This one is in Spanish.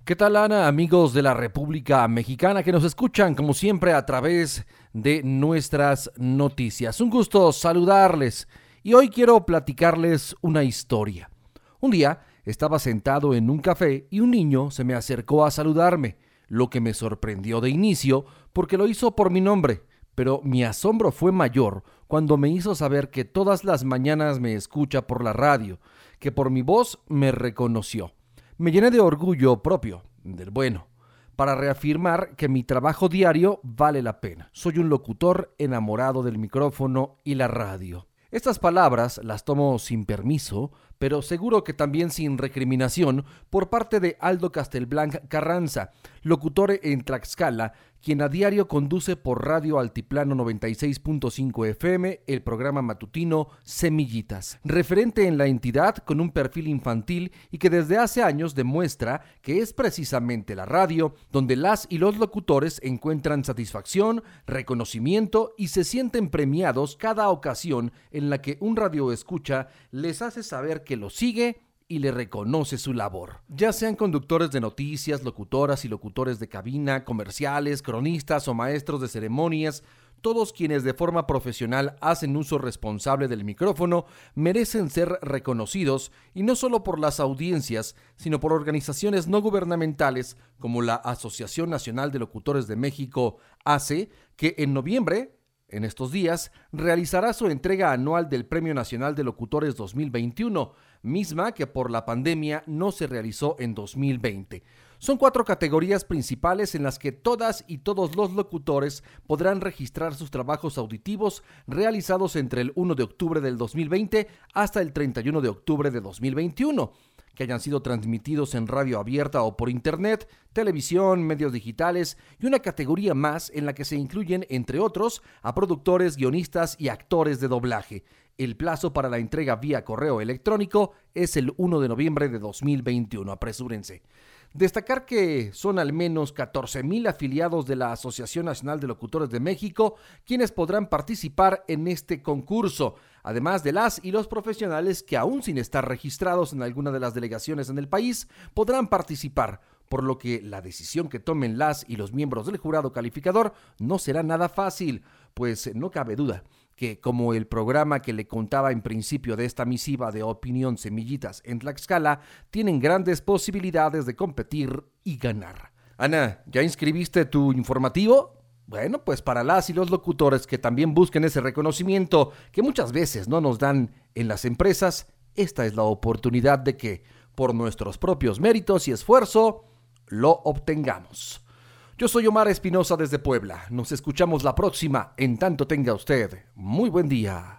¿Qué tal, Ana? Amigos de la República Mexicana que nos escuchan como siempre a través de nuestras noticias. Un gusto saludarles y hoy quiero platicarles una historia. Un día estaba sentado en un café y un niño se me acercó a saludarme, lo que me sorprendió de inicio porque lo hizo por mi nombre, pero mi asombro fue mayor cuando me hizo saber que todas las mañanas me escucha por la radio, que por mi voz me reconoció. Me llené de orgullo propio, del bueno, para reafirmar que mi trabajo diario vale la pena. Soy un locutor enamorado del micrófono y la radio. Estas palabras las tomo sin permiso, pero seguro que también sin recriminación por parte de Aldo Castelblanc Carranza, locutor en Tlaxcala, quien a diario conduce por Radio Altiplano 96.5 FM el programa matutino Semillitas, referente en la entidad con un perfil infantil y que desde hace años demuestra que es precisamente la radio donde las y los locutores encuentran satisfacción, reconocimiento y se sienten premiados cada ocasión en la que un radioescucha les hace saber que lo sigue y le reconoce su labor. Ya sean conductores de noticias, locutoras y locutores de cabina, comerciales, cronistas o maestros de ceremonias, todos quienes de forma profesional hacen uso responsable del micrófono merecen ser reconocidos y no solo por las audiencias, sino por organizaciones no gubernamentales como la Asociación Nacional de Locutores de México, ACE, que en noviembre, en estos días, realizará su entrega anual del Premio Nacional de Locutores 2021, misma que por la pandemia no se realizó en 2020. Son 4 categorías principales en las que todas y todos los locutores podrán registrar sus trabajos auditivos realizados entre el 1 de octubre del 2020 hasta el 31 de octubre de 2021. Que hayan sido transmitidos en radio abierta o por internet, televisión, medios digitales y una categoría más en la que se incluyen, entre otros, a productores, guionistas y actores de doblaje. El plazo para la entrega vía correo electrónico es el 1 de noviembre de 2021. Apresúrense. Destacar que son al menos 14,000 afiliados de la Asociación Nacional de Locutores de México quienes podrán participar en este concurso, además de las y los profesionales que aún sin estar registrados en alguna de las delegaciones en el país podrán participar, por lo que la decisión que tomen las y los miembros del jurado calificador no será nada fácil, pues no cabe duda que, como el programa que le contaba en principio de esta misiva de opinión Semillitas en Tlaxcala, tienen grandes posibilidades de competir y ganar. Ana, ¿ya inscribiste tu informativo? Bueno, pues para las y los locutores que también busquen ese reconocimiento que muchas veces no nos dan en las empresas, esta es la oportunidad de que, por nuestros propios méritos y esfuerzo, lo obtengamos. Yo soy Omar Espinosa desde Puebla. Nos escuchamos la próxima. En tanto tenga usted muy buen día.